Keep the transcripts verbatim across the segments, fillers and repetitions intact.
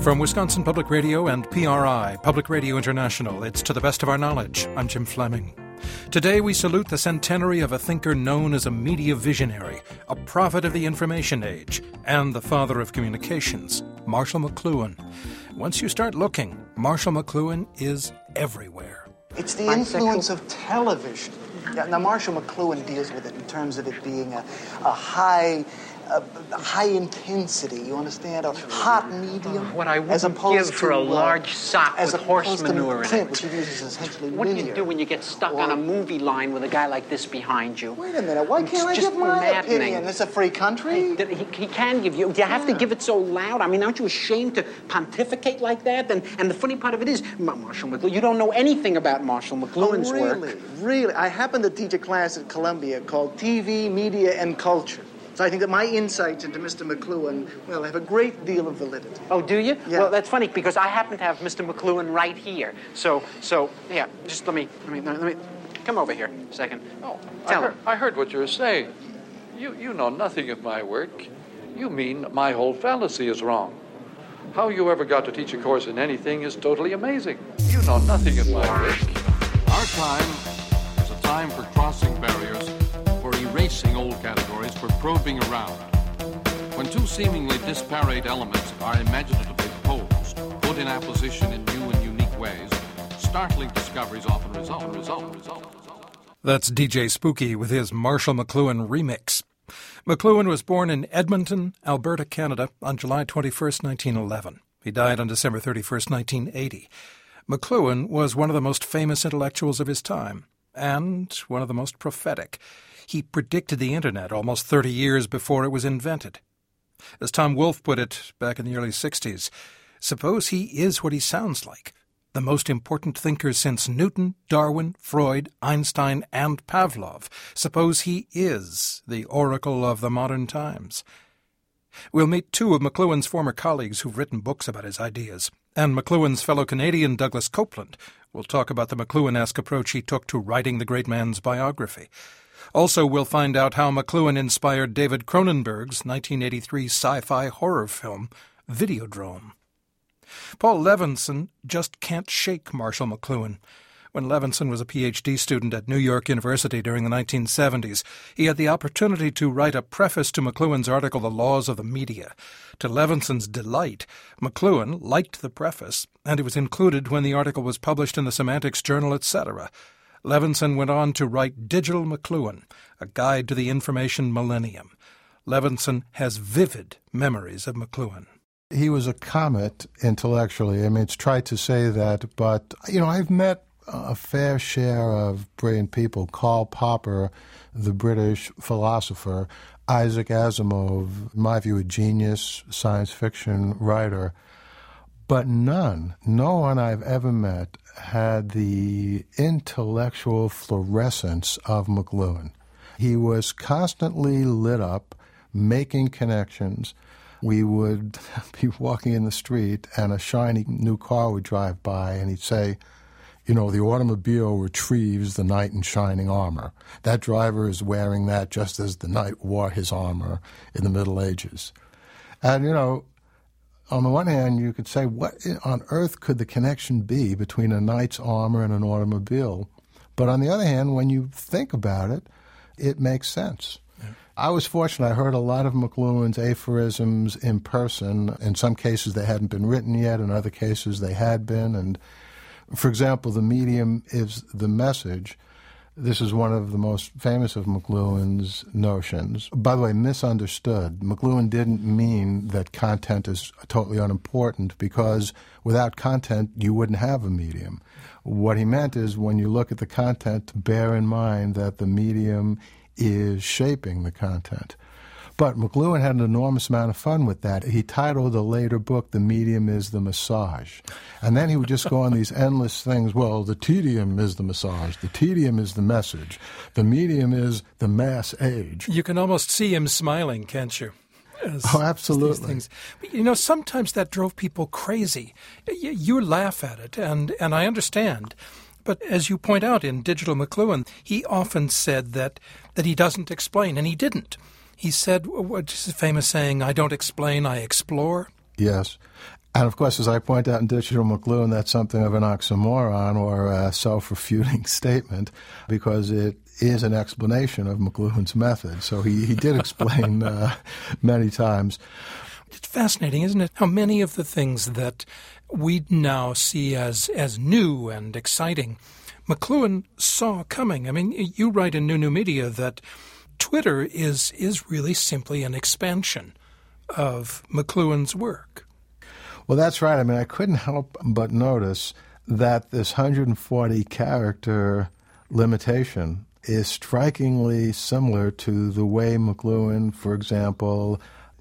From Wisconsin Public Radio and P R I, Public Radio International, it's To the Best of Our Knowledge. I'm Jim Fleming. Today we salute the centenary of a thinker known as a media visionary, a prophet of the information age, and the father of communications, Marshall McLuhan. Once you start looking, Marshall McLuhan is everywhere. It's the influence of television. Yeah, now, Marshall McLuhan deals with it in terms of it being a, a high... A high intensity, you understand? A hot medium. Oh, what I as wouldn't opposed give for to, a uh, large sock as with horse manure in print, it. which he uses essentially What do you linear. do when you get stuck or, on a movie line with a guy like this behind you? Wait a minute, why can't It's I just give my maddening. opinion? It's a free country. He, he, he can give you. Do you have Yeah. to give it so loud? I mean, aren't you ashamed to pontificate like that? And, and the funny part of it is, Marshall McLuhan, you don't know anything about Marshall McLuhan's oh, really? work. Really? I happen to teach a class at Columbia called T V, Media, and Culture. So I think that my insights into Mister McLuhan, well, have a great deal of validity. Oh, do you? Yeah. Well, that's funny because I happen to have Mister McLuhan right here. So, so yeah, just let me, let me, let me, come over here a second. Oh, I Tell heard, him. I heard what you were saying. You, you know nothing of my work. You mean my whole fallacy is wrong. How you ever got to teach a course in anything is totally amazing. You know nothing of my work. Our time is a time for crossing barriers, for erasing old categories, for probing around. When two seemingly disparate elements are imaginatively posed, put in apposition in new and unique ways, startling discoveries often result, result, result, result. That's D J Spooky with his Marshall McLuhan remix. McLuhan was born in Edmonton, Alberta, Canada, on July twenty-first, nineteen eleven. He died on December thirty-first, nineteen eighty. McLuhan was one of the most famous intellectuals of his time, and one of the most prophetic. He predicted the Internet almost thirty years before it was invented. As Tom Wolfe put it back in the early sixties, suppose he is what he sounds like, the most important thinker since Newton, Darwin, Freud, Einstein, and Pavlov. Suppose he is the oracle of the modern times. We'll meet two of McLuhan's former colleagues who've written books about his ideas, and McLuhan's fellow Canadian Douglas Copeland will talk about the McLuhan-esque approach he took to writing the great man's biography. Also, we'll find out how McLuhan inspired David Cronenberg's nineteen eighty-three sci-fi horror film, Videodrome. Paul Levinson just can't shake Marshall McLuhan. When Levinson was a P H D student at New York University during the nineteen seventies, he had the opportunity to write a preface to McLuhan's article, The Laws of the Media. To Levinson's delight, McLuhan liked the preface, and it was included when the article was published in the Semantics Journal, et cetera. Levinson went on to write Digital McLuhan, a guide to the information millennium. Levinson has vivid memories of McLuhan. He was a comet intellectually. I mean, it's tried to say that, but, you know, I've met a fair share of brilliant people. Karl Popper, the British philosopher, Isaac Asimov, in my view, a genius science fiction writer. But none, no one I've ever met had the intellectual fluorescence of McLuhan. He was constantly lit up, making connections. We would be walking in the street and a shiny new car would drive by and he'd say, you know, the automobile retrieves the knight in shining armor. That driver is wearing that just as the knight wore his armor in the Middle Ages. And, you know, on the one hand, you could say, what on earth could the connection be between a knight's armor and an automobile? But on the other hand, when you think about it, it makes sense. Yeah. I was fortunate. I heard a lot of McLuhan's aphorisms in person. In some cases, they hadn't been written yet. In other cases, they had been. And, for example, the medium is the message. This is one of the most famous of McLuhan's notions. By the way, misunderstood. McLuhan didn't mean that content is totally unimportant because without content, you wouldn't have a medium. What he meant is when you look at the content, bear in mind that the medium is shaping the content. But McLuhan had an enormous amount of fun with that. He titled a later book, The Medium is the Massage. And then he would just go on these endless things. Well, the tedium is the massage. The tedium is the message. The medium is the mass age. You can almost see him smiling, can't you? As, oh, absolutely. Things. But, you know, sometimes that drove people crazy. You, you laugh at it, and, and I understand. But as you point out in Digital McLuhan, he often said that, that he doesn't explain, and he didn't. He said, what's the famous saying, I don't explain, I explore? Yes. And, of course, as I point out in Digital McLuhan, that's something of an oxymoron or a self-refuting statement because it is an explanation of McLuhan's method. So he, he did explain uh, many times. It's fascinating, isn't it, how many of the things that we now see as, as new and exciting, McLuhan saw coming. I mean, you write in New New Media that Twitter is is really simply an expansion of McLuhan's work. Well, that's right. I mean, I couldn't help but notice that this one hundred forty character limitation is strikingly similar to the way McLuhan, for example,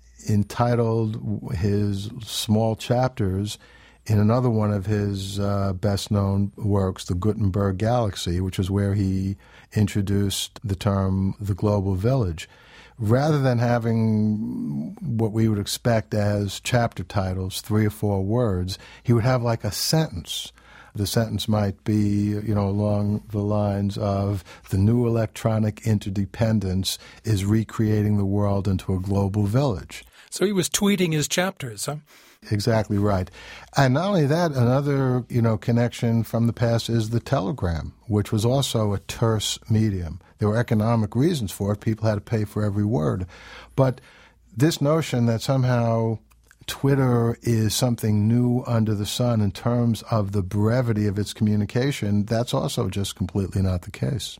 entitled his small chapters in another one of his uh, best-known works, The Gutenberg Galaxy, which is where he introduced the term the global village. Rather than having what we would expect as chapter titles, three or four words, he would have like a sentence. The sentence might be, you know, along the lines of the new electronic interdependence is recreating the world into a global village. So he was tweeting his chapters, huh? Exactly right. And not only that, another, you know, connection from the past is the telegram, which was also a terse medium. There were economic reasons for it. People had to pay for every word. But this notion that somehow Twitter is something new under the sun in terms of the brevity of its communication, that's also just completely not the case.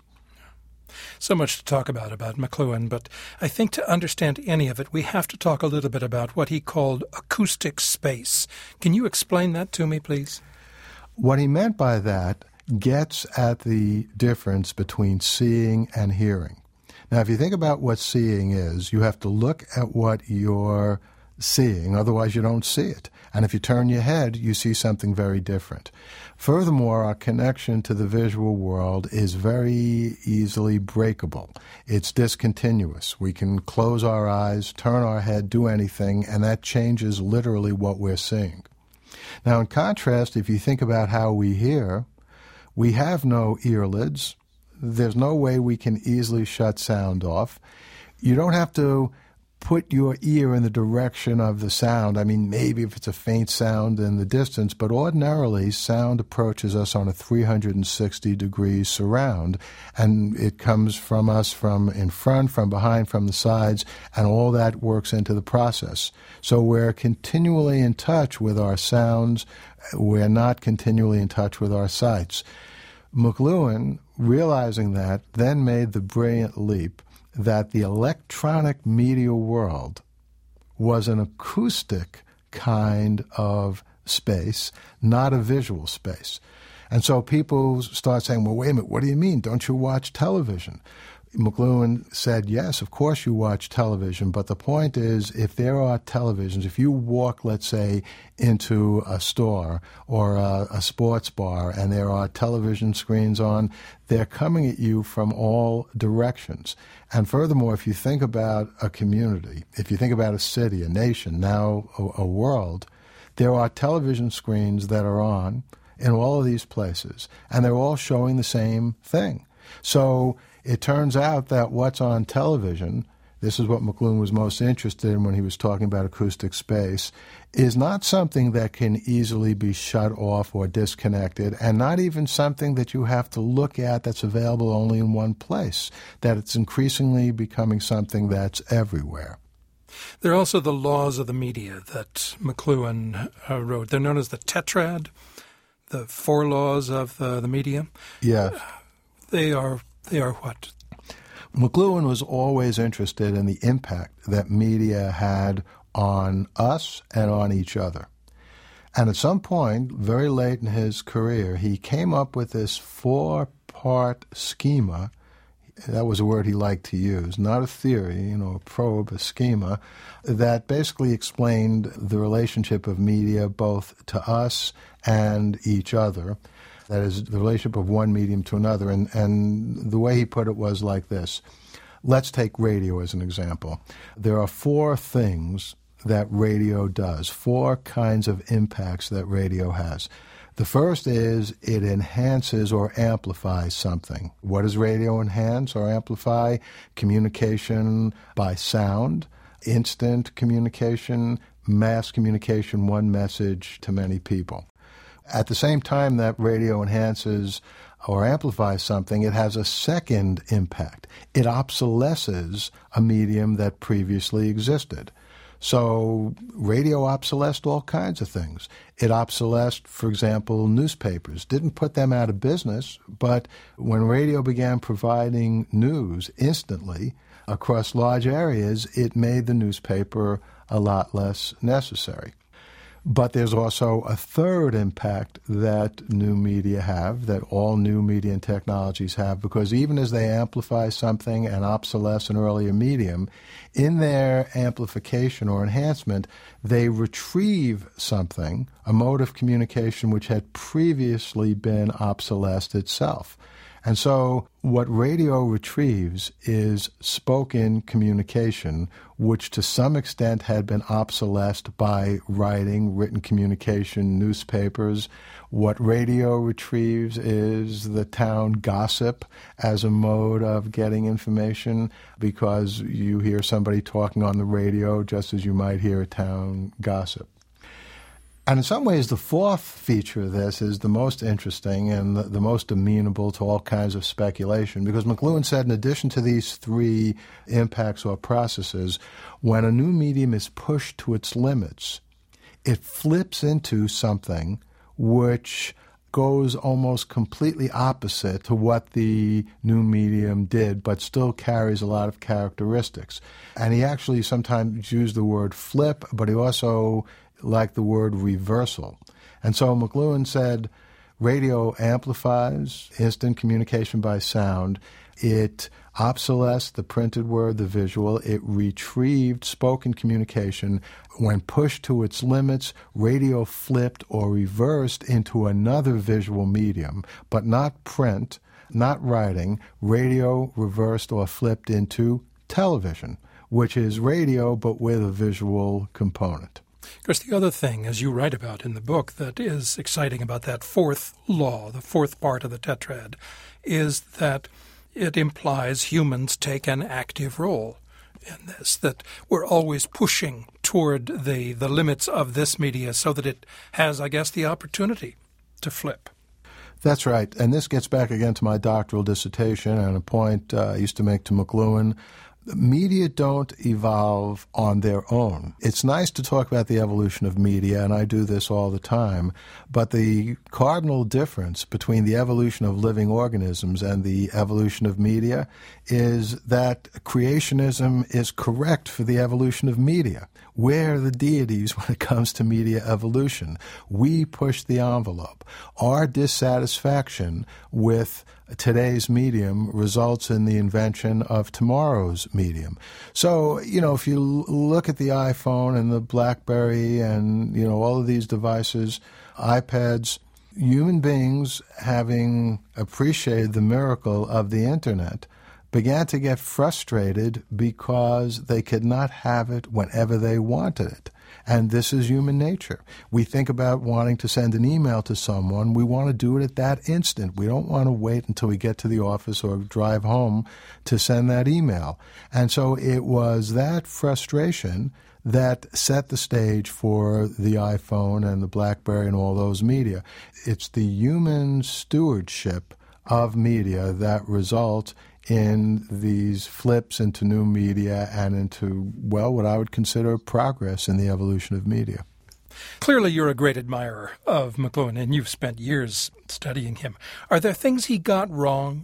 So much to talk about about McLuhan, but I think to understand any of it, we have to talk a little bit about what he called acoustic space. Can you explain that to me, please? What he meant by that gets at the difference between seeing and hearing. Now, if you think about what seeing is, you have to look at what you're seeing, otherwise you don't see it. And if you turn your head, you see something very different. Furthermore, our connection to the visual world is very easily breakable. It's discontinuous. We can close our eyes, turn our head, do anything, and that changes literally what we're seeing. Now, in contrast, if you think about how we hear, we have no earlids. There's no way we can easily shut sound off. You don't have to put your ear in the direction of the sound. I mean, maybe if it's a faint sound in the distance, but ordinarily sound approaches us on a three hundred sixty degree surround, and it comes from us from in front, from behind, from the sides, and all that works into the process. So we're continually in touch with our sounds. We're not continually in touch with our sights. McLuhan, realizing that, then made the brilliant leap that the electronic media world was an acoustic kind of space, not a visual space. And so people start saying, well, wait a minute, what do you mean? Don't you watch television? McLuhan said, yes, of course you watch television, but the point is if there are televisions, if you walk, let's say, into a store or a, a sports bar and there are television screens on, they're coming at you from all directions. And furthermore, if you think about a community, if you think about a city, a nation, now a, a world, there are television screens that are on in all of these places, and they're all showing the same thing. So it turns out that what's on television, this is what McLuhan was most interested in when he was talking about acoustic space, is not something that can easily be shut off or disconnected, and not even something that you have to look at that's available only in one place, that it's increasingly becoming something that's everywhere. There are also the laws of the media that McLuhan uh, wrote. They're known as the tetrad, the four laws of uh, the media. Yeah. They are They are what? McLuhan was always interested in the impact that media had on us and on each other. And at some point, very late in his career, he came up with this four-part schema. That was a word he liked to use, not a theory, you know, a probe, a schema, that basically explained the relationship of media both to us and each other. That is, the relationship of one medium to another. And, and the way he put it was like this. Let's take radio as an example. There are four things that radio does, four kinds of impacts that radio has. The first is it enhances or amplifies something. What does radio enhance or amplify? Communication by sound, instant communication, mass communication, one message to many people. At the same time that radio enhances or amplifies something, it has a second impact. It obsolesces a medium that previously existed. So radio obsolesced all kinds of things. It obsolesced, for example, newspapers. Didn't put them out of business, but when radio began providing news instantly across large areas, it made the newspaper a lot less necessary. But there's also a third impact that new media have, that all new media and technologies have, because even as they amplify something and obsolesce an earlier medium, in their amplification or enhancement, they retrieve something, a mode of communication which had previously been obsolesced itself. And so what radio retrieves is spoken communication, which to some extent had been obsolesced by writing, written communication, newspapers. What radio retrieves is the town gossip as a mode of getting information, because you hear somebody talking on the radio just as you might hear a town gossip. And in some ways, the fourth feature of this is the most interesting and the, the most amenable to all kinds of speculation, because McLuhan said in addition to these three impacts or processes, when a new medium is pushed to its limits, it flips into something which goes almost completely opposite to what the new medium did, but still carries a lot of characteristics. And he actually sometimes used the word flip, but he also like the word reversal. And so McLuhan said radio amplifies instant communication by sound. It obsolesced the printed word, the visual. It retrieved spoken communication. When pushed to its limits, radio flipped or reversed into another visual medium, but not print, not writing. Radio reversed or flipped into television, which is radio but with a visual component. Of course, the other thing, as you write about in the book, that is exciting about that fourth law, the fourth part of the tetrad, is that it implies humans take an active role in this, that we're always pushing toward the, the limits of this media so that it has, I guess, the opportunity to flip. That's right. And this gets back again to my doctoral dissertation and a point uh, I used to make to McLuhan. Media don't evolve on their own. It's nice to talk about the evolution of media, and I do this all the time, but the cardinal difference between the evolution of living organisms and the evolution of media is that creationism is correct for the evolution of media. We're the deities when it comes to media evolution. We push the envelope. Our dissatisfaction with today's medium results in the invention of tomorrow's medium. So, you know, if you look at the iPhone and the BlackBerry and, you know, all of these devices, iPads, human beings, having appreciated the miracle of the Internet, began to get frustrated because they could not have it whenever they wanted it. And this is human nature. We think about wanting to send an email to someone. We want to do it at that instant. We don't want to wait until we get to the office or drive home to send that email. And so it was that frustration that set the stage for the iPhone and the BlackBerry and all those media. It's the human stewardship of media that results in these flips into new media and into, well, what I would consider progress in the evolution of media. Clearly, you're a great admirer of McLuhan, and you've spent years studying him. Are there things he got wrong?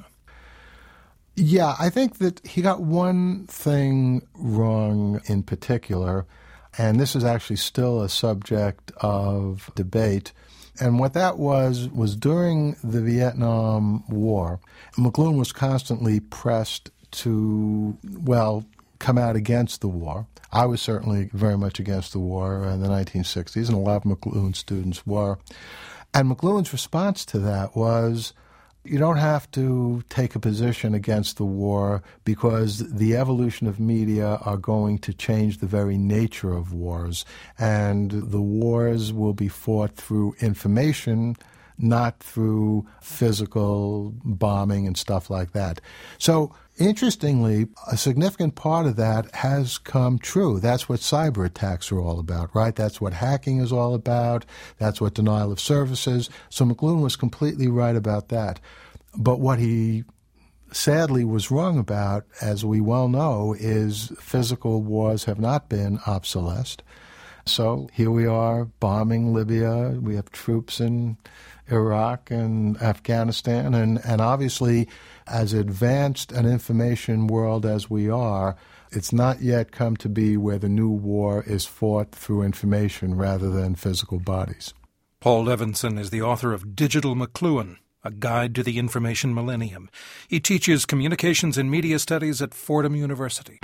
Yeah, I think that he got one thing wrong in particular, and this is actually still a subject of debate. And what that was, was during the Vietnam War, McLuhan was constantly pressed to, well, come out against the war. I was certainly very much against the war in the nineteen sixties, and a lot of McLuhan students were. And McLuhan's response to that was, you don't have to take a position against the war because the evolution of media are going to change the very nature of wars. And the wars will be fought through information, not through physical bombing and stuff like that. So, interestingly, a significant part of that has come true. That's what cyber attacks are all about, right? That's what hacking is all about. That's what denial of service is. So McLuhan was completely right about that. But what he sadly was wrong about, as we well know, is physical wars have not been obsolesced. So here we are bombing Libya. We have troops in Iraq and Afghanistan. And, and obviously, as advanced an information world as we are, it's not yet come to be where the new war is fought through information rather than physical bodies. Paul Levinson is the author of Digital McLuhan, A Guide to the Information Millennium. He teaches communications and media studies at Fordham University.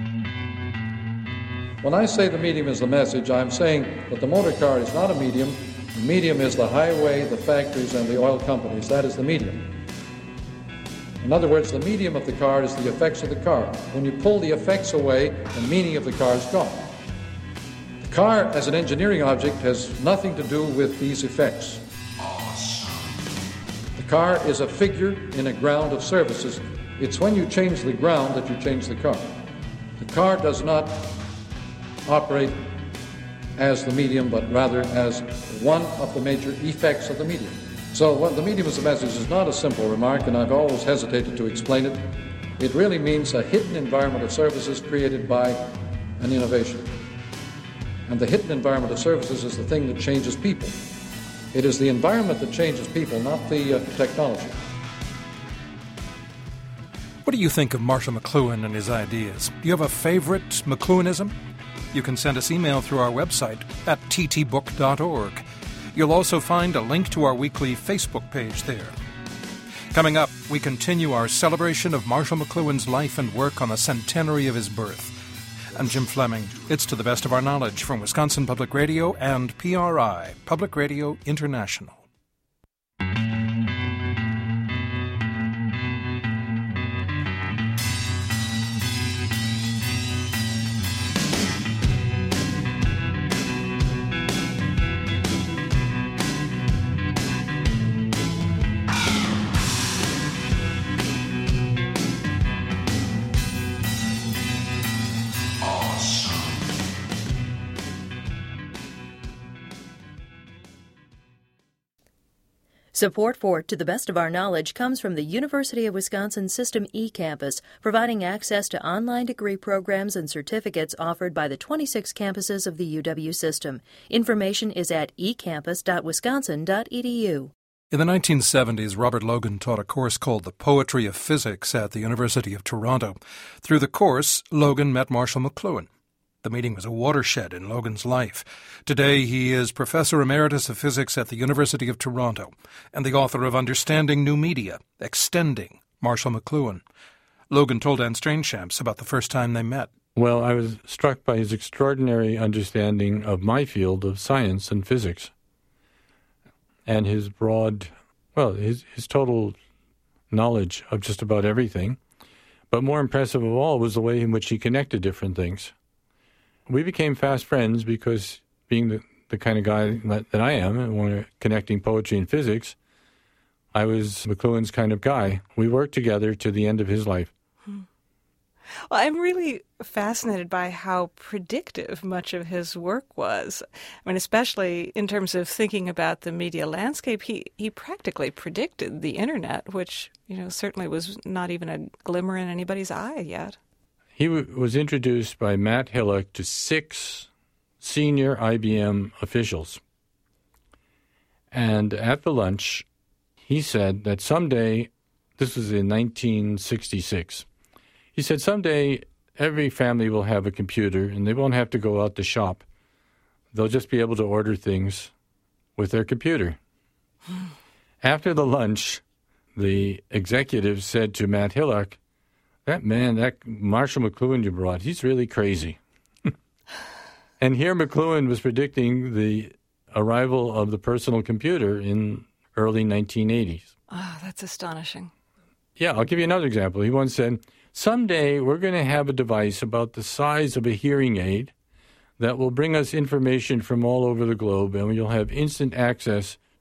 When I say the medium is the message, I'm saying that the motor car is not a medium. The medium is the highway, the factories, and the oil companies. That is the medium. In other words, the medium of the car is the effects of the car. When you pull the effects away, the meaning of the car is gone. The car, as an engineering object, has nothing to do with these effects. The car is a figure in a ground of services. It's when you change the ground that you change the car. The car does not operate as the medium, but rather as one of the major effects of the medium. So what the medium as a message is not a simple remark, and I've always hesitated to explain it. It really means a hidden environment of services created by an innovation. And the hidden environment of services is the thing that changes people. It is the environment that changes people, not the uh, technology. What do you think of Marshall McLuhan and his ideas? Do you have a favorite McLuhanism? You can send us email through our website at t t book dot org. You'll also find a link to our weekly Facebook page there. Coming up, we continue our celebration of Marshall McLuhan's life and work on the centenary of his birth. I'm Jim Fleming. It's To the Best of Our Knowledge from Wisconsin Public Radio and P R I, Public Radio International. Support for To the Best of Our Knowledge comes from the University of Wisconsin System eCampus, providing access to online degree programs and certificates offered by the twenty-six campuses of the U W system. Information is at e campus dot wisconsin dot e d u. In the nineteen seventies, Robert Logan taught a course called The Poetry of Physics at the University of Toronto. Through the course, Logan met Marshall McLuhan. The meeting was a watershed in Logan's life. Today, he is Professor Emeritus of Physics at the University of Toronto and the author of Understanding New Media, Extending Marshall McLuhan. Logan told Anne Strainchamps about the first time they met. Well, I was struck by his extraordinary understanding of my field of science and physics and his broad, well, his, his total knowledge of just about everything. But more impressive of all was the way in which he connected different things. We became fast friends because, being the, the kind of guy that, that I am, and when connecting poetry and physics, I was McLuhan's kind of guy. We worked together to the end of his life. Hmm. Well, I'm really fascinated by how predictive much of his work was. I mean, especially in terms of thinking about the media landscape, he, he practically predicted the Internet, which, you know, certainly was not even a glimmer in anybody's eye yet. He w- was introduced by Matt Hillock to six senior I B M officials. And at the lunch, he said that someday, this was in nineteen sixty-six, he said someday every family will have a computer and they won't have to go out to shop. They'll just be able to order things with their computer. After the lunch, the executive said to Matt Hillock, That man, that Marshall McLuhan you brought, he's really crazy. And here McLuhan was predicting the arrival of the personal computer in early nineteen eighties. Oh, that's astonishing. Yeah, I'll give you another example. He once said, someday we're going to have a device about the size of a hearing aid that will bring us information from all over the globe, and you'll have instant access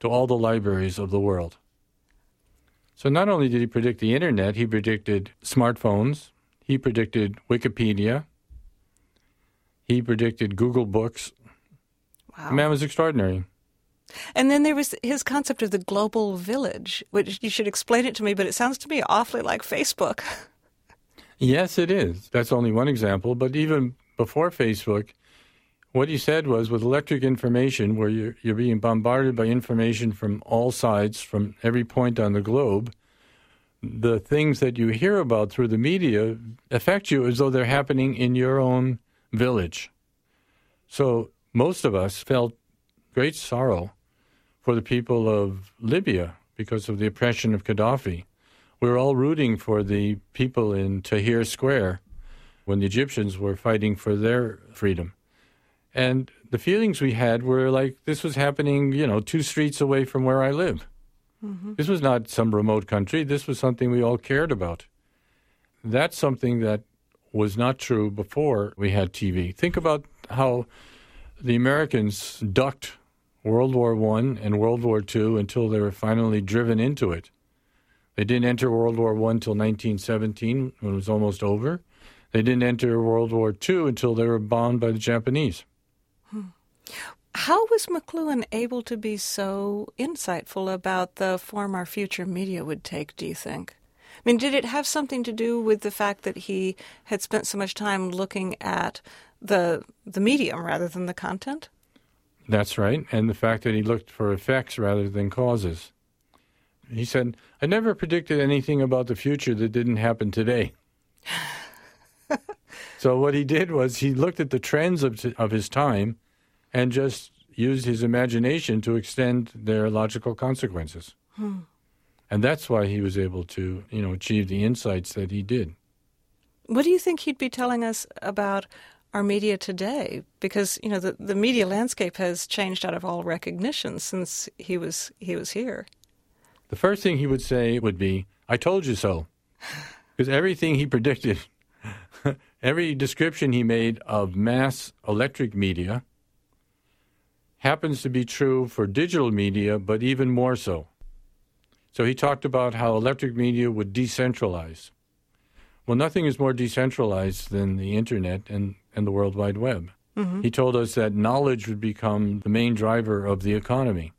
to all the libraries of the world. So not only did he predict the internet, he predicted smartphones, he predicted Wikipedia, he predicted Google Books. Wow. The man was extraordinary. And then there was his concept of the global village, which you should explain it to me, but it sounds to me awfully like Facebook. Yes, it is. That's only one example. But even before Facebook, what he said was with electric information, where you're, you're being bombarded by information from all sides, from every point on the globe, the things that you hear about through the media affect you as though they're happening in your own village. So most of us felt great sorrow for the people of Libya because of the oppression of Gaddafi. We were all rooting for the people in Tahrir Square when the Egyptians were fighting for their freedom. And the feelings we had were like this was happening, you know, two streets away from where I live. Mm-hmm. This was not some remote country. This was something we all cared about. That's something that was not true before we had T V. Think about how the Americans ducked World War One and World War Two until they were finally driven into it. They didn't enter World War One until nineteen seventeen, when it was almost over. They didn't enter World War Two until they were bombed by the Japanese. Hmm. How was McLuhan able to be so insightful about the form our future media would take, do you think? I mean, did it have something to do with the fact that he had spent so much time looking at the the medium rather than the content? That's right, and the fact that he looked for effects rather than causes. He said, I never predicted anything about the future that didn't happen today. So what he did was he looked at the trends of, of his time and just used his imagination to extend their logical consequences. Hmm. And that's why he was able to, you know, achieve the insights that he did. What do you think he'd be telling us about our media today? Because, you know, the, the media landscape has changed out of all recognition since he was he was here. The first thing he would say would be, I told you so. Because everything he predicted, every description he made of mass electric media happens to be true for digital media, but even more so. So he talked about how electric media would decentralize. Well, nothing is more decentralized than the Internet and, and the World Wide Web. Mm-hmm. He told us that knowledge would become the main driver of the economy.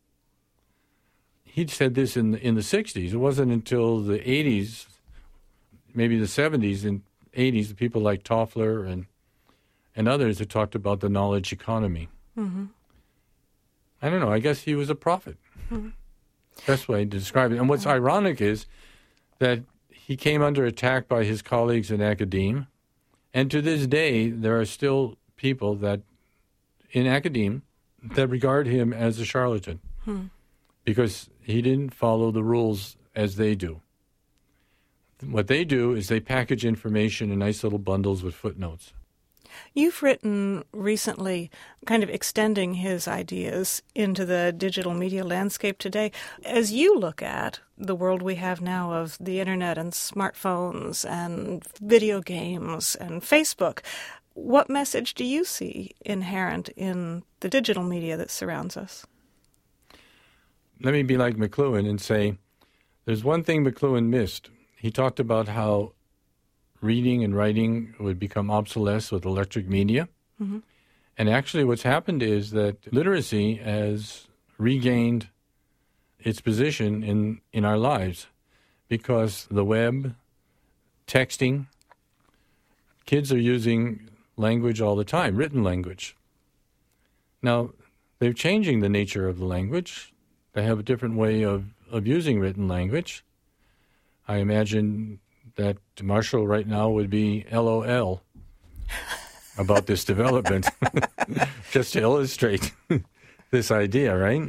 He said this in the, in the sixties. It wasn't until the eighties, maybe the seventies and eighties, the people like Toffler and and others that talked about the knowledge economy. Mm-hmm. I don't know. I guess he was a prophet. Mm-hmm. Best way to describe it. And what's ironic is that he came under attack by his colleagues in academia, and to this day there are still people that in academia that regard him as a charlatan hmm. because he didn't follow the rules as they do. What they do is they package information in nice little bundles with footnotes. You've written recently kind of extending his ideas into the digital media landscape today. As you look at the world we have now of the Internet and smartphones and video games and Facebook, what message do you see inherent in the digital media that surrounds us? Let me be like McLuhan and say there's one thing McLuhan missed. He talked about how reading and writing would become obsolete with electric media. Mm-hmm. And actually what's happened is that literacy has regained its position in, in our lives because the web, texting, kids are using language all the time, written language. Now, they're changing the nature of the language. They have a different way of, of using written language. I imagine that Marshall right now would be L O L about this development, just to illustrate this idea, right?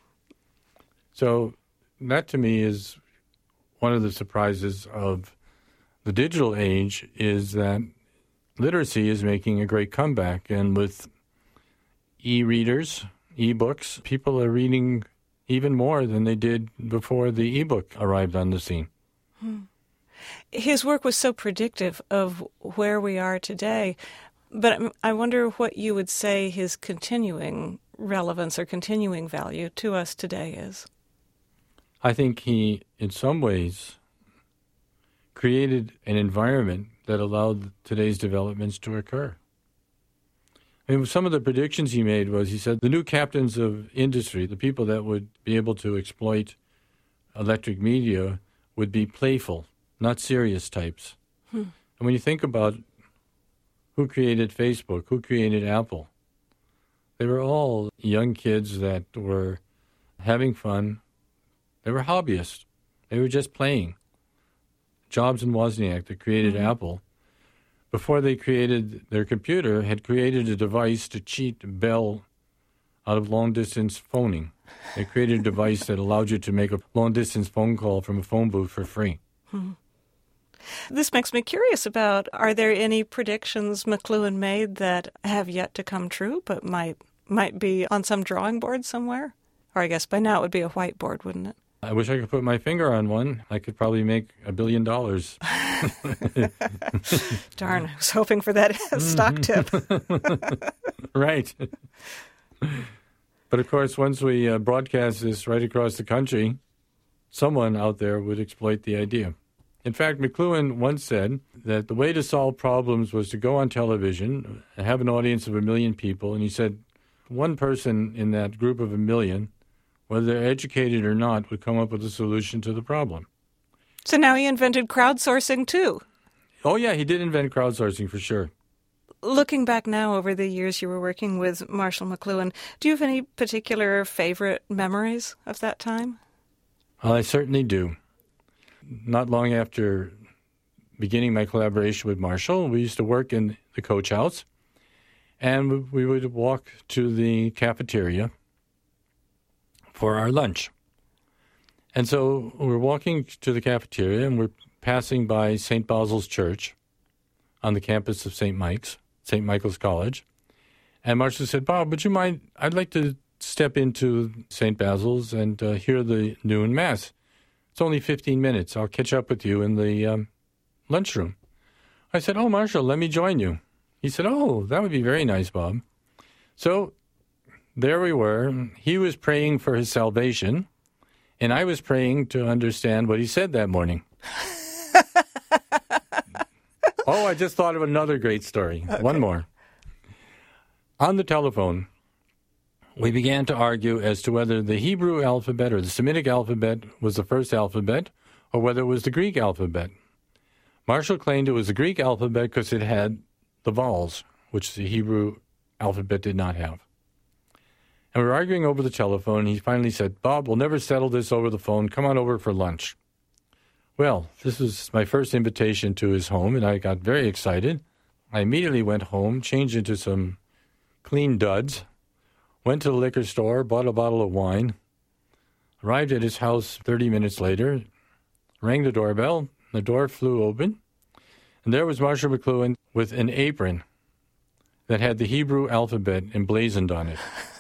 So that to me is one of the surprises of the digital age is that literacy is making a great comeback. And with e-readers, e-books, people are reading even more than they did before the e-book arrived on the scene. Hmm. His work was so predictive of where we are today, but I wonder what you would say his continuing relevance or continuing value to us today is? I think he, in some ways, created an environment that allowed today's developments to occur. I mean, some of the predictions he made was, he said, the new captains of industry, the people that would be able to exploit electric media, would be playful, not serious types. Hmm. And when you think about who created Facebook, who created Apple, they were all young kids that were having fun. They were hobbyists. They were just playing. Jobs and Wozniak, that created mm-hmm. Apple, before they created their computer, had created a device to cheat Bell out of long-distance phoning. They created a device that allowed you to make a long-distance phone call from a phone booth for free. Hmm. This makes me curious about, are there any predictions McLuhan made that have yet to come true but might might be on some drawing board somewhere? Or I guess by now it would be a whiteboard, wouldn't it? I wish I could put my finger on one. I could probably make a billion dollars. Darn, I was hoping for that stock tip. Right. But of course, once we uh, broadcast this right across the country, someone out there would exploit the idea. In fact, McLuhan once said that the way to solve problems was to go on television, have an audience of a million people, and he said one person in that group of a million, whether they're educated or not, would come up with a solution to the problem. So now he invented crowdsourcing too. Oh, yeah, he did invent crowdsourcing for sure. Looking back now over the years you were working with Marshall McLuhan, do you have any particular favorite memories of that time? Well, I certainly do. Not long after beginning my collaboration with Marshall, we used to work in the coach house, and we would walk to the cafeteria for our lunch. And so we're walking to the cafeteria, and we're passing by Saint Basil's Church on the campus of Saint Mike's, Saint Michael's College. And Marshall said, Bob, would you mind, I'd like to step into Saint Basil's and uh, hear the noon Mass. It's only fifteen minutes. I'll catch up with you in the um, lunchroom. I said, oh, Marshall, let me join you. He said, oh, that would be very nice, Bob. So there we were. He was praying for his salvation, and I was praying to understand what he said that morning. Oh, I just thought of another great story. Okay. One more. On the telephone, we began to argue as to whether the Hebrew alphabet or the Semitic alphabet was the first alphabet or whether it was the Greek alphabet. Marshall claimed it was the Greek alphabet because it had the vowels, which the Hebrew alphabet did not have. And we were arguing over the telephone, and he finally said, Bob, we'll never settle this over the phone. Come on over for lunch. Well, this was my first invitation to his home, and I got very excited. I immediately went home, changed into some clean duds, went to the liquor store, bought a bottle of wine, arrived at his house thirty minutes later, rang the doorbell, the door flew open, and there was Marshall McLuhan with an apron that had the Hebrew alphabet emblazoned on it.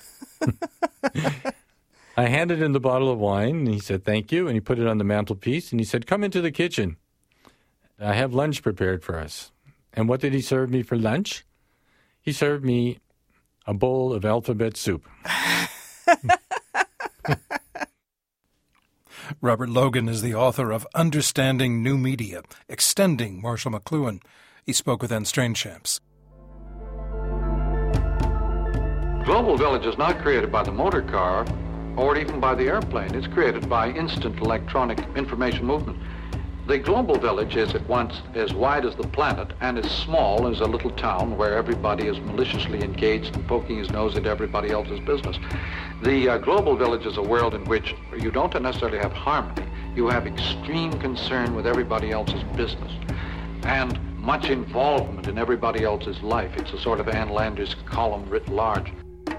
I handed him the bottle of wine, and he said, thank you, and he put it on the mantelpiece, and he said, come into the kitchen. I have lunch prepared for us. And what did he serve me for lunch? He served me a bowl of alphabet soup. Robert Logan is the author of Understanding New Media, Extending Marshall McLuhan. He spoke with Anne Strainchamps. Global Village is not created by the motor car or even by the airplane. It's created by instant electronic information movement. The Global Village is at once as wide as the planet and as small as a little town where everybody is maliciously engaged and poking his nose into everybody else's business. The uh, Global Village is a world in which you don't necessarily have harmony. You have extreme concern with everybody else's business and much involvement in everybody else's life. It's a sort of Ann Landers column writ large.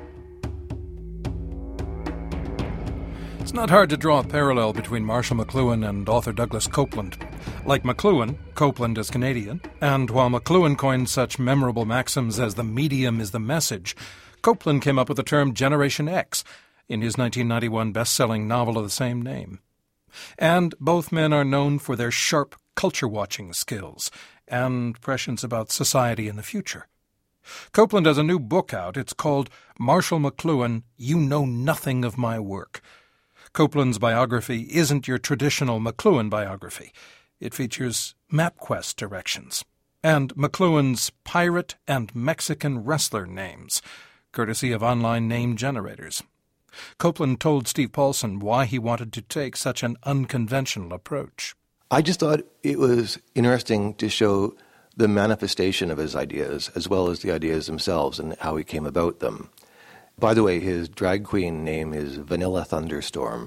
It's not hard to draw a parallel between Marshall McLuhan and author Douglas Coupland. Like McLuhan, Coupland is Canadian, and while McLuhan coined such memorable maxims as the medium is the message, Coupland came up with the term Generation X in his nineteen ninety-one best-selling novel of the same name. And both men are known for their sharp culture-watching skills and prescience about society in the future. Copeland has a new book out. It's called Marshall McLuhan, You Know Nothing of My Work. Copeland's biography isn't your traditional McLuhan biography. It features MapQuest directions and McLuhan's pirate and Mexican wrestler names, courtesy of online name generators. Copeland told Steve Paulson why he wanted to take such an unconventional approach. I just thought it was interesting to show the manifestation of his ideas as well as the ideas themselves and how he came about them. By the way, his drag queen name is Vanilla Thunderstorm.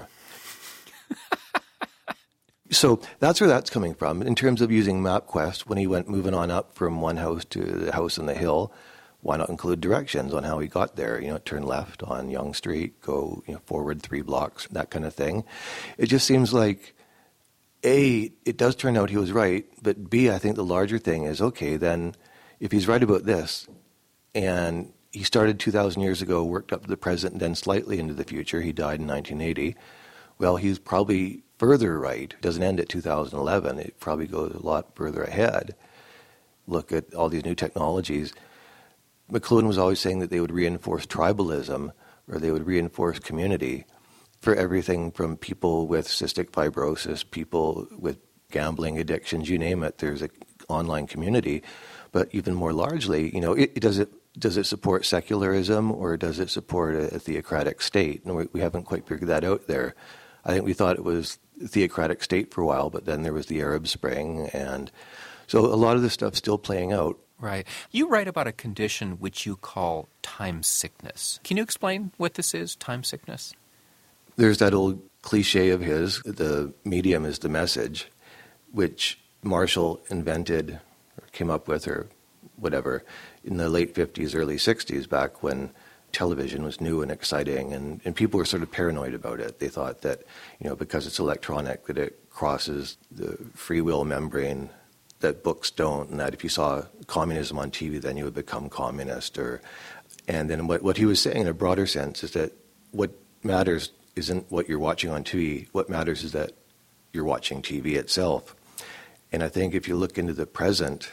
So that's where that's coming from. In terms of using MapQuest, when he went moving on up from one house to the house on the hill, why not include directions on how he got there? You know, turn left on Yonge Street, go you know, forward three blocks, that kind of thing. It just seems like, A, it does turn out he was right, but B, I think the larger thing is, okay, then if he's right about this, and he started two thousand years ago, worked up to the present, and then slightly into the future, he died in nineteen eighty, well, he's probably further right. It doesn't end at two thousand eleven. It probably goes a lot further ahead. Look at all these new technologies. McLuhan was always saying that they would reinforce tribalism, or they would reinforce community for everything from people with cystic fibrosis, people with gambling addictions, you name it. There's an online community. But even more largely, you know, it, it does it does it support secularism or does it support a, a theocratic state? And we, we haven't quite figured that out there. I think we thought it was a theocratic state for a while, but then there was the Arab Spring, and so a lot of this stuff's still playing out. Right. You write about a condition which you call time sickness. Can you explain what this is, time sickness? There's that old cliche of his, the medium is the message, which Marshall invented or came up with or whatever in the late fifties, early sixties, back when television was new and exciting, and, and people were sort of paranoid about it. They thought that, you know, because it's electronic, that it crosses the free will membrane that books don't, and that if you saw communism on T V, then you would become communist. Or, and then what, what he was saying in a broader sense is that what matters isn't what you're watching on T V. What matters is that you're watching T V itself. And I think if you look into the present,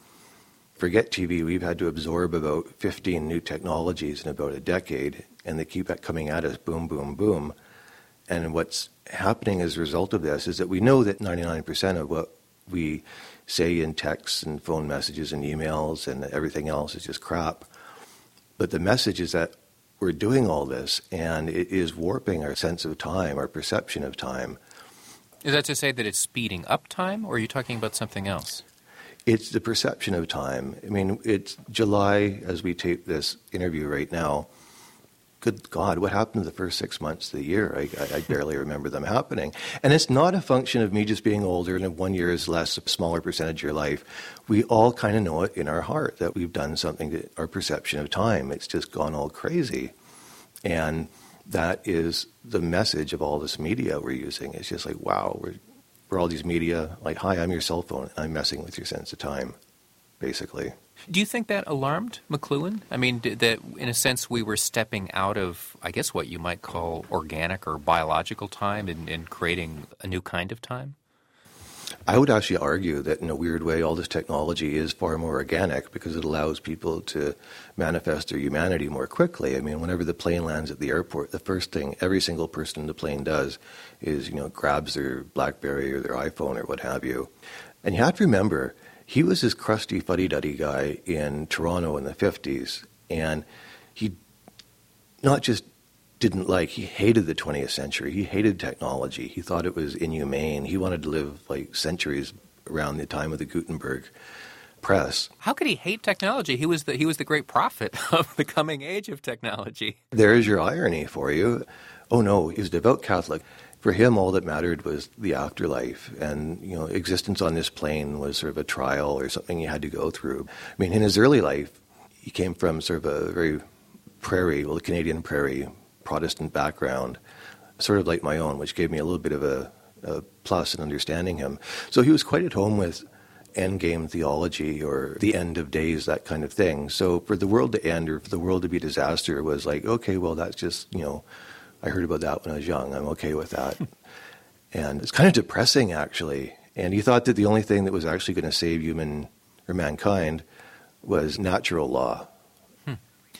forget T V, we've had to absorb about fifteen new technologies in about a decade, and they keep coming at us, boom, boom, boom. And what's happening as a result of this is that we know that ninety-nine percent of what we say in texts and phone messages and emails and everything else is just crap. But the message is that we're doing all this, and it is warping our sense of time, our perception of time. Is that to say that it's speeding up time, or are you talking about something else? It's the perception of time. I mean, it's July as we tape this interview right now. Good God, what happened to the first six months of the year? I, I, I barely remember them happening. And it's not a function of me just being older and one year is less, a smaller percentage of your life. We all kind of know it in our heart that we've done something to our perception of time. It's just gone all crazy. And that is the message of all this media we're using. It's just like, wow, we're, we're all these media, like, hi, I'm your cell phone. I'm messing with your sense of time, basically. Do you think that alarmed McLuhan? I mean, that in a sense we were stepping out of, I guess, what you might call organic or biological time and, and creating a new kind of time? I would actually argue that in a weird way all this technology is far more organic because it allows people to manifest their humanity more quickly. I mean, whenever the plane lands at the airport, the first thing every single person in the plane does is, you know, grabs their BlackBerry or their iPhone or what have you. And you have to remember, he was this crusty fuddy-duddy guy in Toronto in the fifties, and he not just didn't like, he hated the twentieth century. He hated technology. He thought it was inhumane. He wanted to live like centuries around the time of the Gutenberg press. How could he hate technology? He was the, he was the great prophet of the coming age of technology. There's your irony for you. Oh no, he was a devout Catholic. For him, all that mattered was the afterlife, and, you know, existence on this plane was sort of a trial or something you had to go through. I mean, in his early life, he came from sort of a very prairie, well, the Canadian prairie, Protestant background, sort of like my own, which gave me a little bit of a, a plus in understanding him. So he was quite at home with endgame theology or the end of days, that kind of thing. So for the world to end or for the world to be a disaster was like, okay, well, that's just, you know, I heard about that when I was young. I'm okay with that. And it's kind of depressing, actually. And he thought that the only thing that was actually going to save human or mankind was natural law.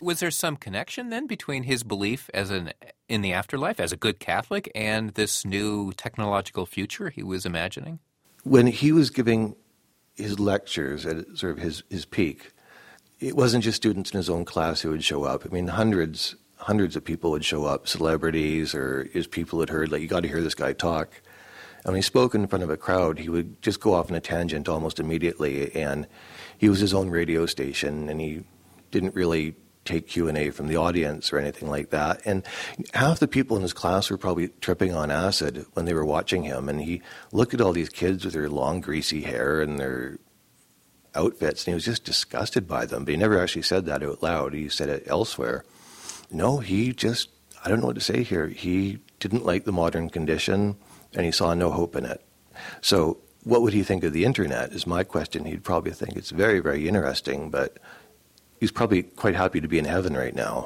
Was there some connection then between his belief as an in the afterlife, as a good Catholic, and this new technological future he was imagining? When he was giving his lectures at sort of his, his peak, it wasn't just students in his own class who would show up. I mean, hundreds, hundreds of people would show up, celebrities or his people had heard, like, you got to hear this guy talk. And when he spoke in front of a crowd, he would just go off on a tangent almost immediately, and he was his own radio station, and he didn't really take Q and A from the audience or anything like that. And half the people in his class were probably tripping on acid when they were watching him, and he looked at all these kids with their long, greasy hair and their outfits, and he was just disgusted by them. But he never actually said that out loud. He said it elsewhere. No, he just, I don't know what to say here. He didn't like the modern condition, and he saw no hope in it. So what would he think of the internet is my question. He'd probably think it's very, very interesting, but he's probably quite happy to be in heaven right now.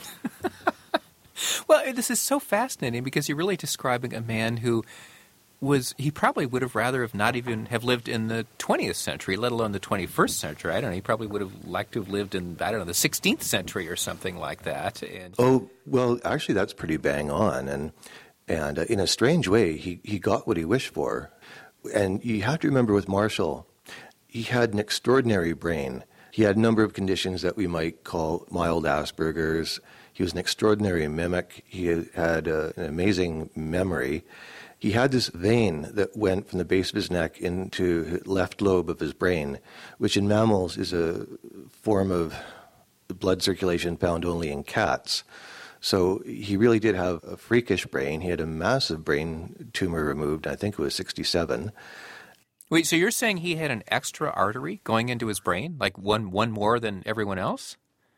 Well, this is so fascinating because you're really describing a man who was, he probably would have rather have not even have lived in the twentieth century, let alone the twenty-first century. I don't know, he probably would have liked to have lived in, I don't know, the sixteenth century or something like that. And oh, well, actually that's pretty bang on. And and uh, in a strange way, he, he got what he wished for. And you have to remember with Marshall, he had an extraordinary brain. He had a number of conditions that we might call mild Asperger's. He was an extraordinary mimic. He had uh, an amazing memory. He had this vein that went from the base of his neck into the left lobe of his brain, which in mammals is a form of blood circulation found only in cats. So he really did have a freakish brain. He had a massive brain tumor removed. I think it was sixty-seven. Wait, so you're saying he had an extra artery going into his brain, like one one more than everyone else?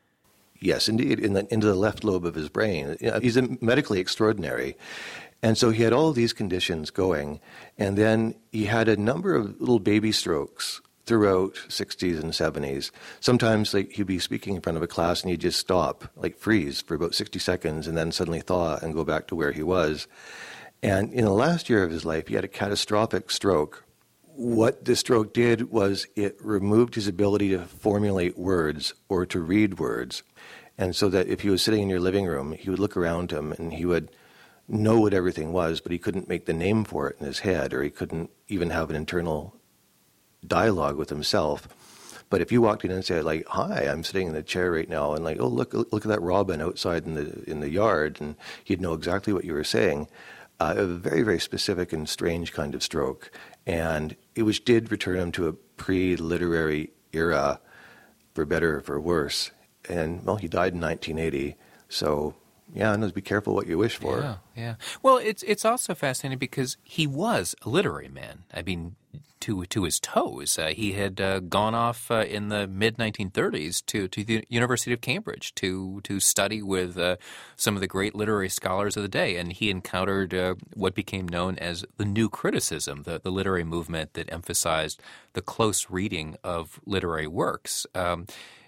Yes, indeed, in the, into the left lobe of his brain. He's medically extraordinary. And so he had all of these conditions going, and then he had a number of little baby strokes throughout sixties and seventies. Sometimes like he'd be speaking in front of a class and he'd just stop, like freeze for about sixty seconds and then suddenly thaw and go back to where he was. And in the last year of his life, he had a catastrophic stroke. What the stroke did was it removed his ability to formulate words or to read words. And so that if he was sitting in your living room, he would look around him and he would know what everything was, but he couldn't make the name for it in his head, or he couldn't even have an internal dialogue with himself. But if you walked in and said, like, hi, I'm sitting in the chair right now, and like, oh, look look at that robin outside in the in the yard, and he'd know exactly what you were saying. Uh, a very, very specific and strange kind of stroke. And it which did return him to a pre-literary era, for better or for worse. And, well, he died in nineteen eighty, so... yeah, and be careful what you wish for. Yeah, yeah. Well, it's it's also fascinating because he was a literary man. I mean, to to his toes. Uh, he had uh, gone off uh, in the mid nineteen thirties to, to the University of Cambridge to to study with uh, some of the great literary scholars of the day, and he encountered uh, what became known as the New Criticism, the, the literary movement that emphasized the close reading of literary works. Um,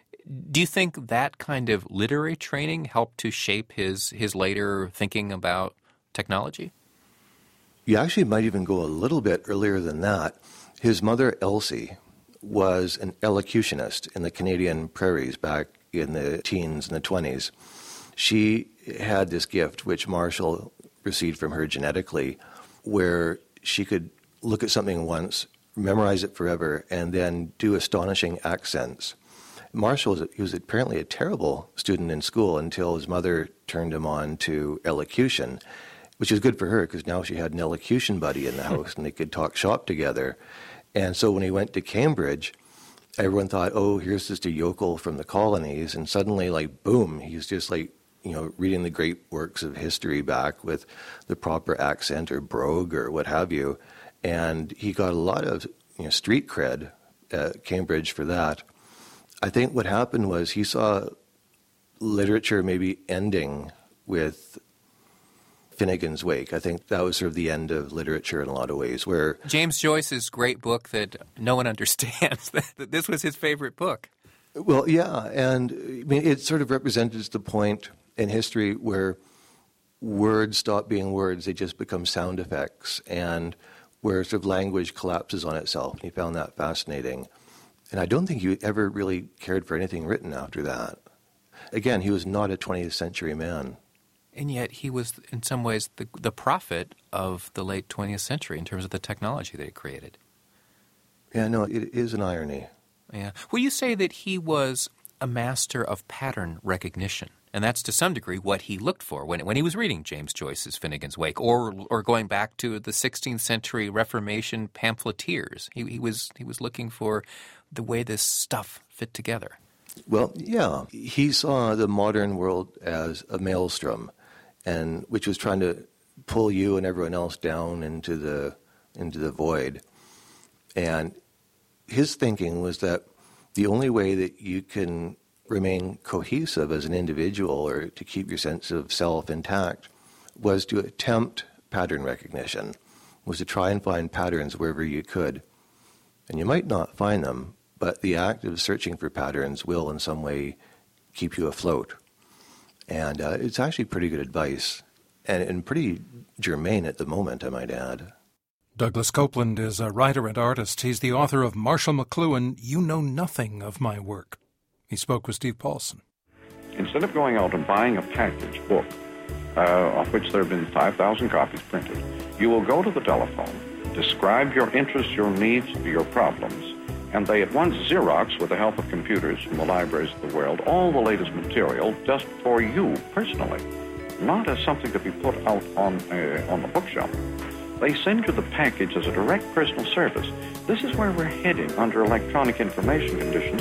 Do you think that kind of literary training helped to shape his, his later thinking about technology? You actually might even go a little bit earlier than that. His mother, Elsie, was an elocutionist in the Canadian prairies back in the teens and the twenties. She had this gift, which Marshall received from her genetically, where she could look at something once, memorize it forever, and then do astonishing accents. Marshall was, he was apparently a terrible student in school until his mother turned him on to elocution, which is good for her because now she had an elocution buddy in the house and they could talk shop together. And so when he went to Cambridge, everyone thought, oh, here's just a yokel from the colonies. And suddenly, like, boom, he's just like, you know, reading the great works of history back with the proper accent or brogue or what have you. And he got a lot of, you know, street cred at Cambridge for that. I think what happened was he saw literature maybe ending with Finnegan's Wake. I think that was sort of the end of literature in a lot of ways. Where James Joyce's great book that no one understands, that this was his favorite book. Well, yeah, and I mean, it sort of represented the point in history where words stop being words, they just become sound effects, and where sort of language collapses on itself. And he found that fascinating. And I don't think he ever really cared for anything written after that. Again, he was not a twentieth century man. And yet he was, in some ways, the, the prophet of the late twentieth century in terms of the technology that he created. Yeah, no, it is an irony. Yeah. Well, you say that he was a master of pattern recognition, and that's to some degree what he looked for when when he was reading James Joyce's Finnegan's Wake, or or going back to the sixteenth century Reformation pamphleteers. He, he was he was looking for the way this stuff fit together. Well, yeah, he saw the modern world as a maelstrom, and which was trying to pull you and everyone else down into the into the void. And his thinking was that the only way that you can remain cohesive as an individual or to keep your sense of self intact was to attempt pattern recognition, was to try and find patterns wherever you could. And you might not find them, but the act of searching for patterns will in some way keep you afloat. And uh, it's actually pretty good advice, and, and pretty germane at the moment, I might add. Douglas Copeland is a writer and artist. He's the author of Marshall McLuhan, You Know Nothing of My Work. He spoke with Steve Paulson. Instead of going out and buying a package book, uh, of which there have been five thousand copies printed, you will go to the telephone, describe your interests, your needs, your problems, and they at once Xerox, with the help of computers from the libraries of the world, all the latest material just for you personally, not as something to be put out on, uh, on the bookshelf. They send you the package as a direct personal service. This is where we're heading under electronic information conditions.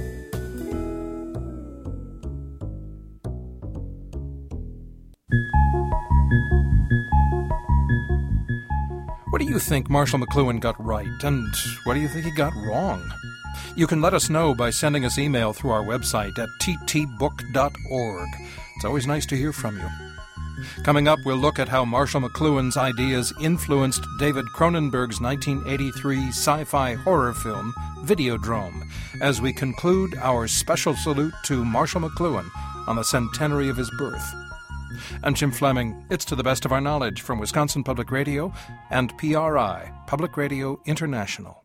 What do you think Marshall McLuhan got right, and what do you think he got wrong? You can let us know by sending us email through our website at t t book dot org. It's always nice to hear from you. Coming up, we'll look at how Marshall McLuhan's ideas influenced David Cronenberg's nineteen eighty-three sci-fi horror film, Videodrome, as we conclude our special salute to Marshall McLuhan on the centenary of his birth. I'm Jim Fleming. It's To the Best of Our Knowledge from Wisconsin Public Radio and P R I, Public Radio International.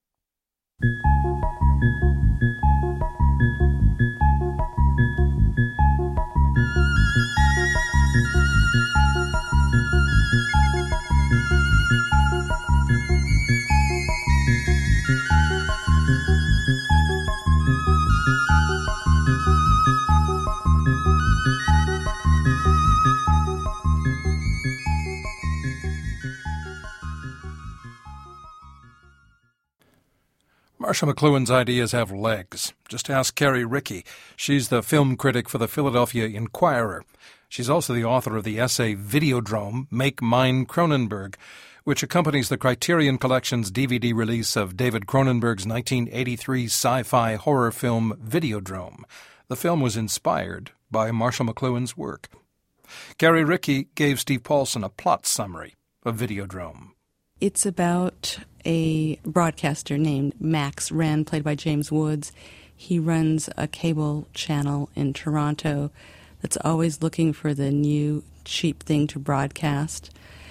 Marshall McLuhan's ideas have legs. Just ask Carrie Rickey. She's the film critic for the Philadelphia Inquirer. She's also the author of the essay Videodrome, Make Mine Cronenberg, which accompanies the Criterion Collection's D V D release of David Cronenberg's nineteen eighty-three sci-fi horror film Videodrome. The film was inspired by Marshall McLuhan's work. Carrie Rickey gave Steve Paulson a plot summary of Videodrome. It's about a broadcaster named Max Wren, played by James Woods. He runs a cable channel in Toronto that's always looking for the new cheap thing to broadcast.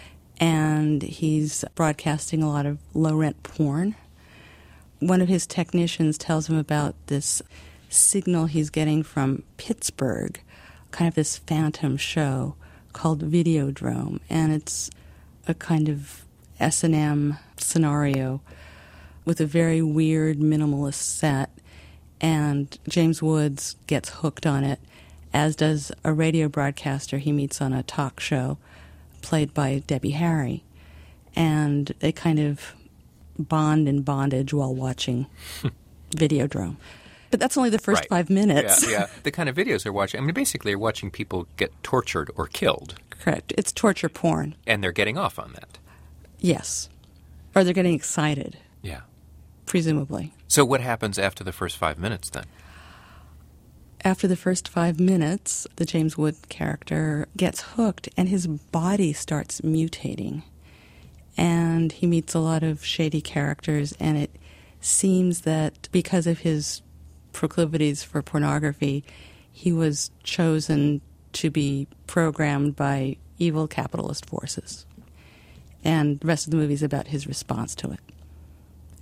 And he's broadcasting a lot of low-rent porn. One of his technicians tells him about this signal he's getting from Pittsburgh, kind of this phantom show called Videodrome. And it's a kind of S and M scenario with a very weird minimalist set, and James Woods gets hooked on it, as does a radio broadcaster he meets on a talk show played by Debbie Harry, and they kind of bond in bondage while watching Videodrome. But that's only the first right. five minutes. Yeah, yeah, the kind of videos they're watching. I mean, basically, they're watching people get tortured or killed. Correct. It's torture porn. And they're getting off on that. Yes. Or they're getting excited. Yeah. Presumably. So what happens after the first five minutes, then? After the first five minutes, the James Wood character gets hooked, and his body starts mutating. And he meets a lot of shady characters, and it seems that because of his proclivities for pornography, he was chosen to be programmed by evil capitalist forces. And the rest of the movie is about his response to it.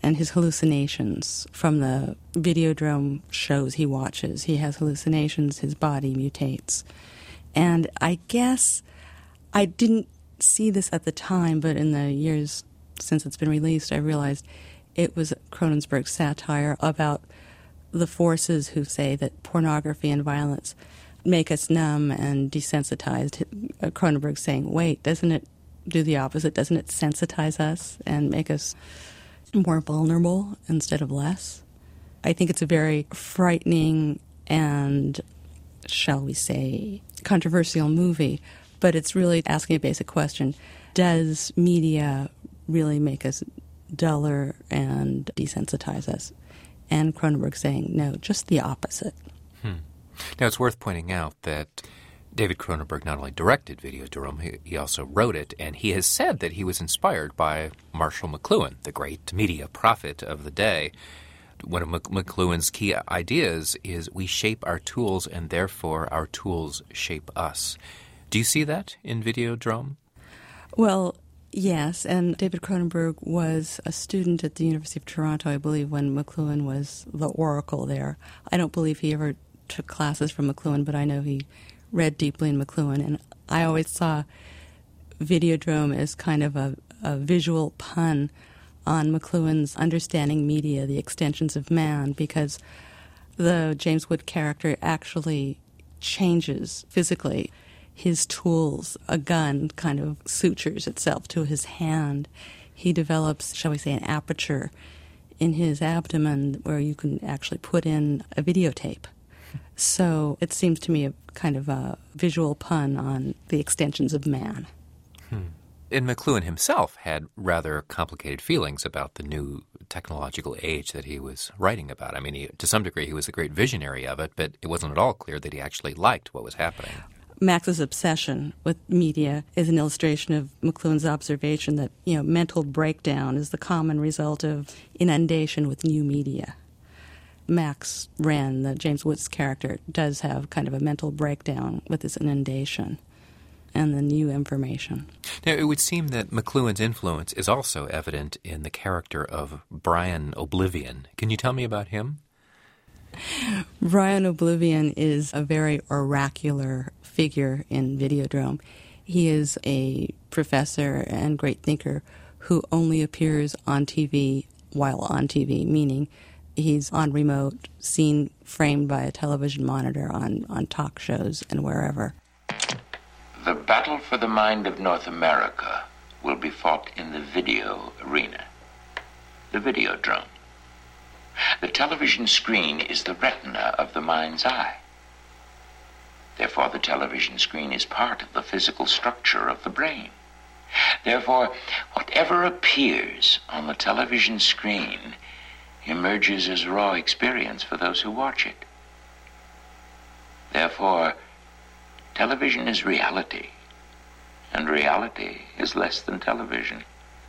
and his hallucinations from the Videodrome shows he watches. He has hallucinations, his body mutates. And I guess I didn't see this at the time, but in the years since it's been released, I realized it was Cronenberg's satire about the forces who say that pornography and violence make us numb and desensitized. Cronenberg saying, wait, doesn't it do the opposite? Doesn't it sensitize us and make us more vulnerable instead of less? I think it's a very frightening and, shall we say, controversial movie, but it's really asking a basic question. Does media really make us duller and desensitize us? And Cronenberg saying, no, just the opposite. Hmm. Now, it's worth pointing out that David Cronenberg not only directed Videodrome, he, he also wrote it, and he has said that he was inspired by Marshall McLuhan, the great media prophet of the day. One of McLuhan's key ideas is we shape our tools, and therefore our tools shape us. Do you see that in Videodrome? Well, yes, and David Cronenberg was a student at the University of Toronto, I believe, when McLuhan was the oracle there. I don't believe he ever took classes from McLuhan, but I know he read deeply in McLuhan, and I always saw Videodrome as kind of a, a visual pun on McLuhan's understanding media, the extensions of man, because the James Wood character actually changes physically. His tools, a gun, kind of sutures itself to his hand. He develops, shall we say, an aperture in his abdomen where you can actually put in a videotape. So it seems to me a kind of a visual pun on the extensions of man. Hmm. And McLuhan himself had rather complicated feelings about the new technological age that he was writing about. I mean, he, to some degree, he was a great visionary of it, but it wasn't at all clear that he actually liked what was happening. Max's obsession with media is an illustration of McLuhan's observation that, you know, mental breakdown is the common result of inundation with new media. Max Wren, the James Woods character, does have kind of a mental breakdown with this inundation and the new information. Now, it would seem that McLuhan's influence is also evident in the character of Brian Oblivion. Can you tell me about him? Brian Oblivion is a very oracular figure in Videodrome. He is a professor and great thinker who only appears on T V while on T V, meaning he's on remote, seen framed by a television monitor on, on talk shows and wherever. The battle for the mind of North America will be fought in the video arena, the Videodrome. The television screen is the retina of the mind's eye. Therefore, the television screen is part of the physical structure of the brain. Therefore, whatever appears on the television screen emerges as raw experience for those who watch it. Therefore, television is reality, and reality is less than television.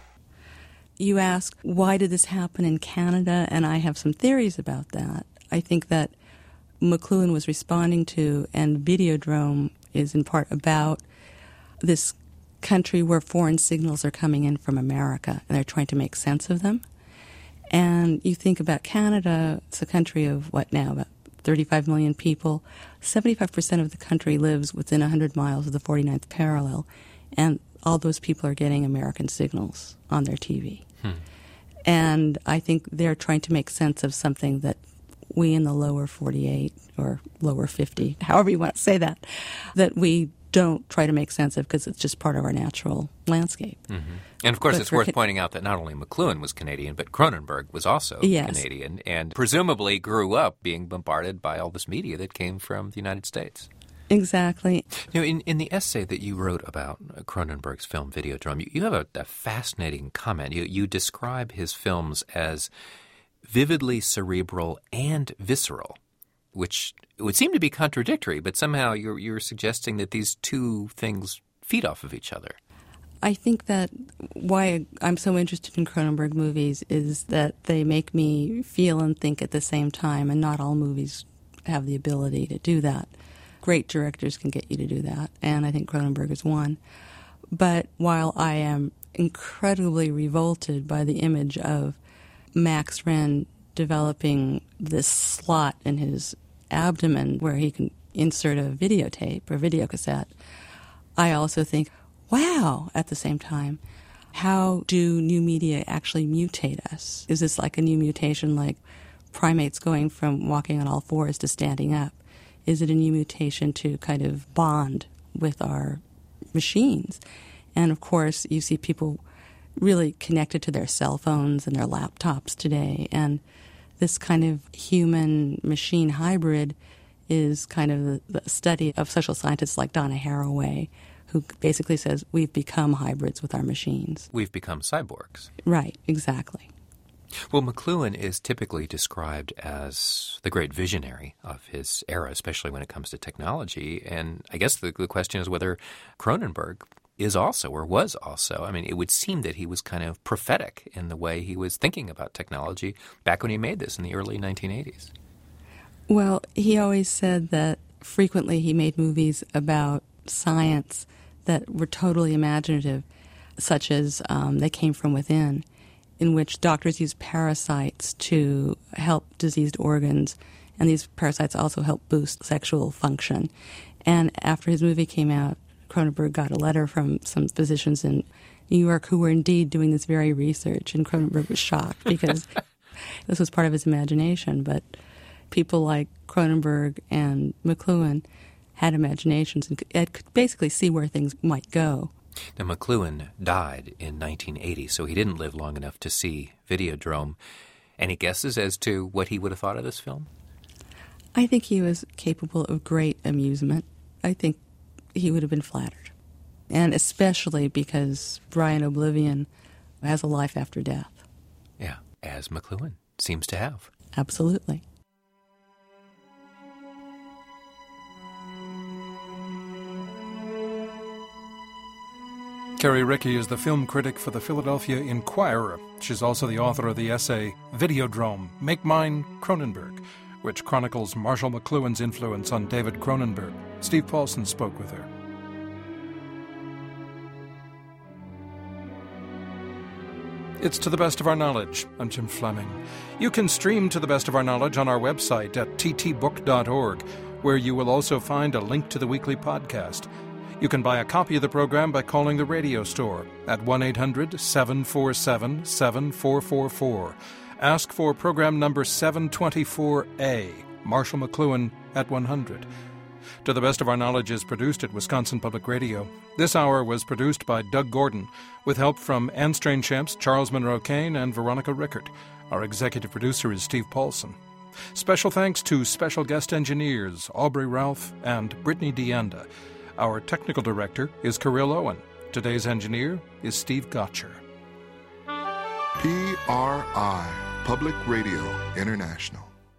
You ask, why did this happen in Canada? And I have some theories about that. I think that McLuhan was responding to, and Videodrome is in part about, this country where foreign signals are coming in from America, and they're trying to make sense of them. And you think about Canada, it's a country of, what now, about thirty-five million people. seventy-five percent of the country lives within one hundred miles of the forty-ninth parallel, and all those people are getting American signals on their T V. Hmm. And I think they're trying to make sense of something that we in the lower forty-eight or lower fifty, however you want to say that, that we don't try to make sense of because it's just part of our natural landscape. Mm-hmm. And, of course, but it's worth ca- pointing out that not only McLuhan was Canadian, but Cronenberg was also yes. Canadian and presumably grew up being bombarded by all this media that came from the United States. Exactly. You know, in, in the essay that you wrote about Cronenberg's film Videodrome, you, you have a, a fascinating comment. You, you describe his films as vividly cerebral and visceral, which would seem to be contradictory, but somehow you're, you're suggesting that these two things feed off of each other. I think that why I'm so interested in Cronenberg movies is that they make me feel and think at the same time, and not all movies have the ability to do that. Great directors can get you to do that, and I think Cronenberg is one. But while I am incredibly revolted by the image of Max Wren developing this slot in his abdomen where he can insert a videotape or videocassette, I also think, wow, at the same time, how do new media actually mutate us? Is this like a new mutation, like primates going from walking on all fours to standing up? Is it a new mutation to kind of bond with our machines? And of course, you see people really connected to their cell phones and their laptops today. And this kind of human-machine hybrid is kind of the, the study of social scientists like Donna Haraway, who basically says we've become hybrids with our machines. We've become cyborgs. Right, exactly. Well, McLuhan is typically described as the great visionary of his era, especially when it comes to technology. And I guess the, the question is whether Cronenberg is also, or was also. I mean, it would seem that he was kind of prophetic in the way he was thinking about technology back when he made this in the early nineteen eighties. Well, he always said that frequently he made movies about science that were totally imaginative, such as um, They Came From Within, in which doctors use parasites to help diseased organs, and these parasites also help boost sexual function. And after his movie came out, Cronenberg got a letter from some physicians in New York who were indeed doing this very research, and Cronenberg was shocked because this was part of his imagination. But people like Cronenberg and McLuhan had imaginations and could basically see where things might go. Now, McLuhan died in nineteen eighty, so he didn't live long enough to see Videodrome. Any guesses as to what he would have thought of this film? I think he was capable of great amusement. I think he would have been flattered. And especially because Brian Oblivion has a life after death. Yeah, as McLuhan seems to have. Absolutely. Carrie Rickey is the film critic for the Philadelphia Inquirer. She's also the author of the essay Videodrome, Make Mine Cronenberg, which chronicles Marshall McLuhan's influence on David Cronenberg. Steve Paulson spoke with her. It's To the Best of Our Knowledge. I'm Jim Fleming. You can stream To the Best of Our Knowledge on our website at t t book dot org, where you will also find a link to the weekly podcast. You can buy a copy of the program by calling the radio store at one eight hundred seven four seven seven four four four. Ask for program number seven twenty-four A, Marshall McLuhan at one hundred. To the Best of Our Knowledge is produced at Wisconsin Public Radio. This hour was produced by Doug Gordon, with help from Anne Strainchamps, Charles Monroe Kane, and Veronica Rickert. Our executive producer is Steve Paulson. Special thanks to special guest engineers Aubrey Ralph and Brittany Deanda. Our technical director is Kirill Owen. Today's engineer is Steve Gotcher. P R I, Public Radio International.